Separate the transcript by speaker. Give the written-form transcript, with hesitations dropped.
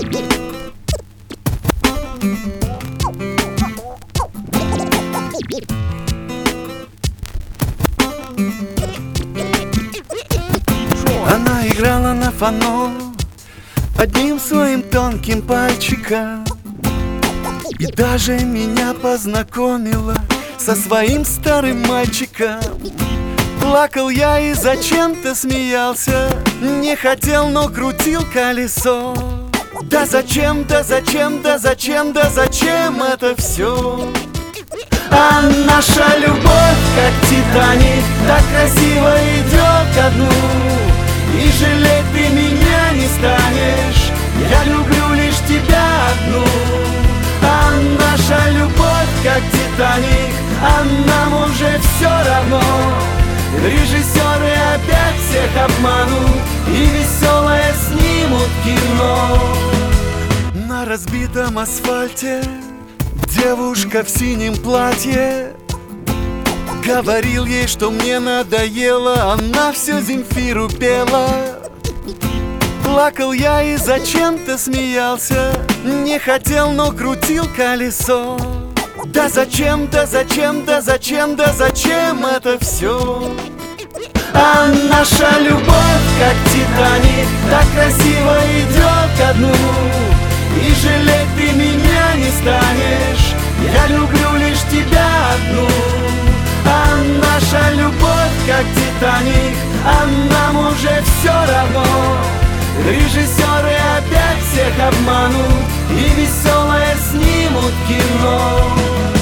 Speaker 1: Она играла на фано одним своим тонким пальчиком и даже меня познакомила со своим старым мальчиком. Плакал я и зачем-то смеялся, не хотел, но крутил колесо. Да зачем, да зачем, да зачем, да зачем это все? А наша любовь, как Титаник, так красиво идет ко дну. И жалеть ты меня не станешь, я люблю лишь тебя одну. А наша любовь, как Титаник, а нам уже все равно. Режиссеры опять всех обманут и веселое снимут кино. На разбитом асфальте девушка в синем платье. Говорил ей, что мне надоело, она все Земфиру пела. Плакал я и зачем-то смеялся, не хотел, но крутил колесо. Да зачем, да зачем, да зачем, да зачем это все? А наша любовь, как Титаник, так красиво идет ко дну. И жалеть ты меня не станешь, я люблю лишь тебя одну. А наша любовь, как Титаник, а нам уже все равно. Режиссеры опять всех обманут и веселое снимут кино.